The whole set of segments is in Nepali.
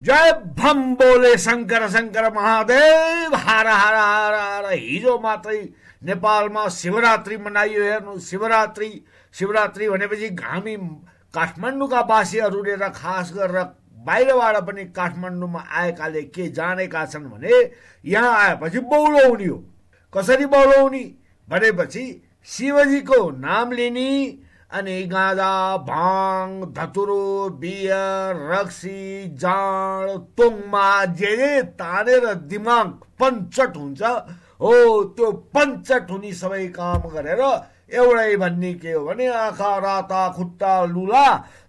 जय भम बोले शङ्कर शङ्कर महादेव हार हार हार हार। हिजो मात्रै नेपालमा शिवरात्रि मनाइयो। हेर्नु, शिवरात्रि भनेपछि हामी काठमाडौँका वासीहरूले र खास गरेर बाहिरबाट पनि काठमाडौँमा आएकाले के जानेका छन् भने यहाँ आएपछि बौलाउने हो। कसरी बौलाउने भनेपछि शिवजीको नाम लिने, अनि गाँजा, भाङ, धतुरो, बियर, रक्सी, जाँड, तोङमा जे तानेर दिमाग पञ्चट हुन्छ हो, त्यो पञ्चट हुने सबै काम गरेर एउटै भन्ने के हो भने आँखा राता खुट्टा लुला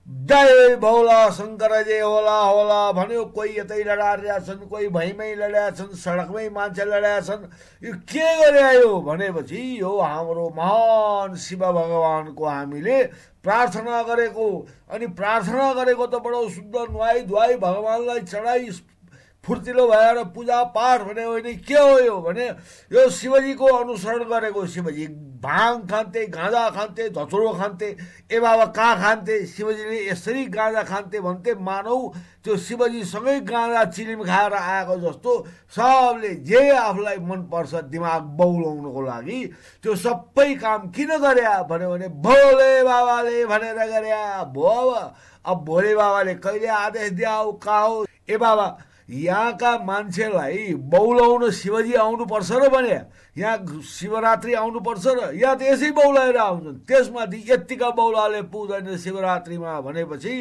जय भोला शङ्कर जय होला होला भन्यो। कोही यतै लडाइरहेका छन्, कोही भैँमै लडाएका छन्, सडकमै मान्छे लडाएका छन्। यो के गरे आयो भनेपछि यो हाम्रो महान शिव भगवानको हामीले प्रार्थना गरेको, अनि प्रार्थना गरेको त बडो शुद्ध नुहाई धुवाई भगवानलाई चढाई फुर्तिलो भएर पूजा पाठ भने होइन। के हो यो भने यो शिवजीको अनुसरण गरेको। शिवजी भाङ खान्थे, गाँजा खान्थे, धतुरो खान्थे। ए बाबा कहाँ खान्थे? शिवजीले यसरी गाँजा खान्थे भन्थे, मानौ त्यो शिवजीसँगै गाँजा चिलिम खाएर आएको जस्तो सबले जे आफूलाई मनपर्छ दिमाग बौलाउनको लागि त्यो सबै काम किन गर्या भन्यो भने भोले बाबाले भनेर गर्या भो। अब भोले बाबाले कहिले आदेश दियाऊ कहाँ हो? ए बाबा यहाँका मान्छेलाई बौलाउन शिवजी आउनुपर्छ र भने यहाँ शिवरात्रि आउनुपर्छ र यहाँ त यसै बौलाएर आउँछन्। त्यसमाथि यत्तिका बौलाले पुग्दैन शिवरात्रिमा भनेपछि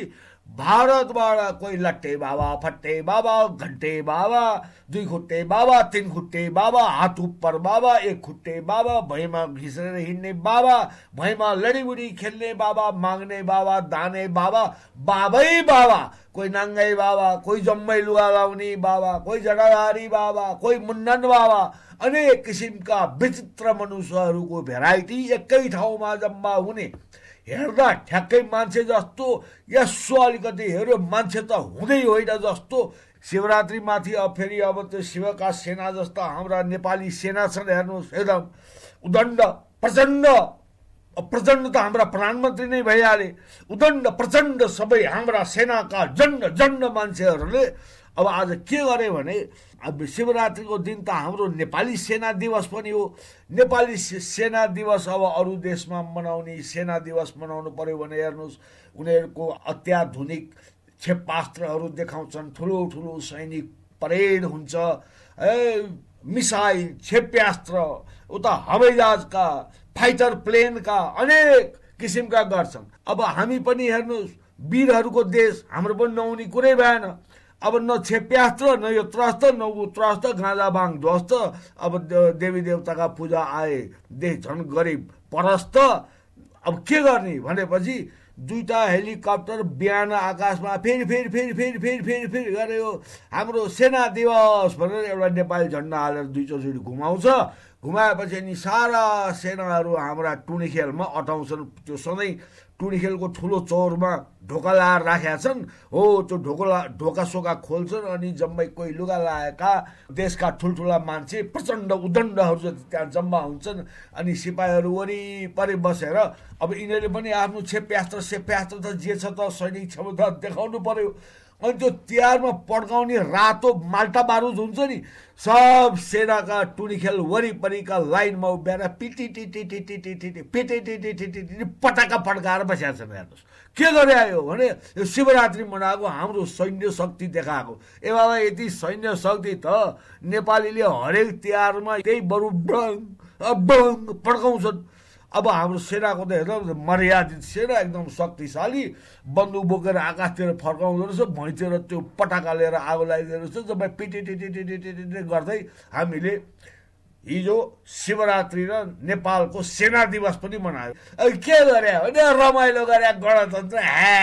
भारतबाट कोही लट्टे बाबा, फट्टे बाबा, घन्टे बाबा, दुई खुट्टे बाबा, तीन खुट्टे बाबा, हात उप्पर बाबा, एक खुट्टे बाबा, भैँमा घिसेर हिँड्ने बाबा, भैँमा लडीबुडी खेल्ने बाबा, माग्ने बाबा, दाने बाबा, बाबै बाबा, कोही नाङ्गै बाबा, कोही जम्मै लुगा लाउने बाबा, कोही जडाधारी बाबा, कोही मुन्डन बाबा, अनेक किसिमका विचित्र मनुष्यहरूको भेराइटी एकै ठाउँमा जम्मा हुने। हेर्दा ठ्याक्कै मान्छे जस्तो, यसो अलिकति हेऱ्यो मान्छे त हुँदै होइन जस्तो। शिवरात्रि माथि अब फेरि अब त्यो शिवका सेना जस्ता हाम्रा नेपाली सेना छन्। हेर्नुहोस् एकदम उदण्ड प्रचण्ड, प्रचण्ड त हाम्रा प्रधानमन्त्री नै भइहाले। उदण्ड प्रचण्ड सबै हाम्रा सेनाका जण्ड मान्छेहरूले अब आज के गरे भने अब शिवरात्रिको दिन त हाम्रो नेपाली सेना दिवस पनि हो। नेपाली सेना दिवस अब अरू देशमा मनाउने सेना दिवस मनाउनु पर्यो भने हेर्नुहोस् उनीहरूको अत्याधुनिक क्षेपास्त्रहरू देखाउँछन्, ठुलो ठुलो सैनिक परेड हुन्छ, मिसाइल, क्षेप्यास्त्र, उता हवाईजहाजका, फाइटर प्लेनका अनेक किसिमका गर्छन्। अब हामी पनि हेर्नुहोस् वीरहरूको देश, हाम्रो पनि नहुने कुरै भएन। अब न क्षेप्यास्त्र, न यो त्रस्त, न ऊ त्रस्त, गाँजा बाङ ध्वस्त। अब देवी देवताका पूजा आए देश झन् गरिब परस्त। अब के गर्ने भनेपछि दुईटा हेलिकप्टर बिहान आकाशमा फेरि गऱ्यो हाम्रो सेना दिवस भनेर एउटा नेपाली झन्डा हालेर दुईचोटि घुमाउँछ। घुमाएपछि अनि सारा सेनाहरू हाम्रा टुँडिखेलमा अटाउँछन्। त्यो सधैँ टुँडिखेलको ठुलो चौरमा ढोका लाएर राखेका छन् हो, त्यो ढोका सोका खोल्छन् अनि जम्मै कोही लुगा लगाएका देशका ठुल्ठुला मान्छे प्रचण्ड उदण्डहरू जति त्यहाँ जम्मा हुन्छन्। अनि सिपाहीहरू वरिपरि बसेर अब यिनीहरूले पनि आफ्नो क्षेप्यास्त्र त जे छ त सैनिक क्षमता देखाउनु पर्यो। अनि त्यो तिहारमा पड्काउने रातो माल्टा बारुद हुन्छ नि, सब सेनाका टुँडिखेल वरिपरिका लाइनमा उभिएर पिटी पटाका पड्काएर बसेका छन्। हेर्नुहोस् के गरे आयो भने यो शिवरात्रि मनाएको हाम्रो सैन्य शक्ति देखाएको। ए बाबा यति सैन्य शक्ति त नेपालीले हरेक तिहारमा त्यही बरु बङ पड्काउँछन्। अब हाम्रो सेनाको त हेर्दा मर्यादित सेना एकदम शक्तिशाली, बन्दुक बोकेर आकाशतिर फर्काउँदो रहेछ, भैँतिर त्यो पटाका लिएर आगो लगाइदिँदो रहेछ। जब पिटी गर्दै हामीले हिजो शिवरात्रि र नेपालको सेना दिवस पनि मनायो। अब के गरे भने रमाइलो गरे, गणतन्त्र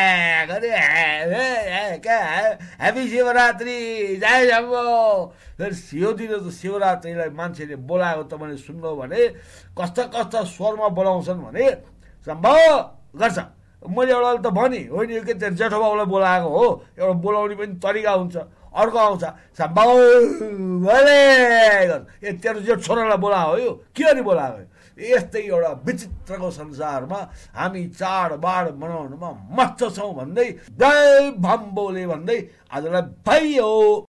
ह्यापी शिवरात्रि जय जम्बो। यो दिन त शिवरात्रिलाई मान्छेले बोलाएको त मैले सुन्नु भने कस्ता स्वरमा बोलाउँछन् भने सम्भव गर्छ। मैले एउटा त भने होइन यो के जेठो बाबुलाई बोलाएको हो, एउटा बोलाउने पनि तरिका हुन्छ। अर्को आउँछ सम्भव ए तेरो जेठ छोरालाई बोलाएको हो, यो के अनि बोलाएको यस्तै एउटा विचित्रको संसारमा हामी चाडबाड मनाउनुमा मस्त छौँ भन्दै जय भम बोले भन्दै आजलाई भइयो।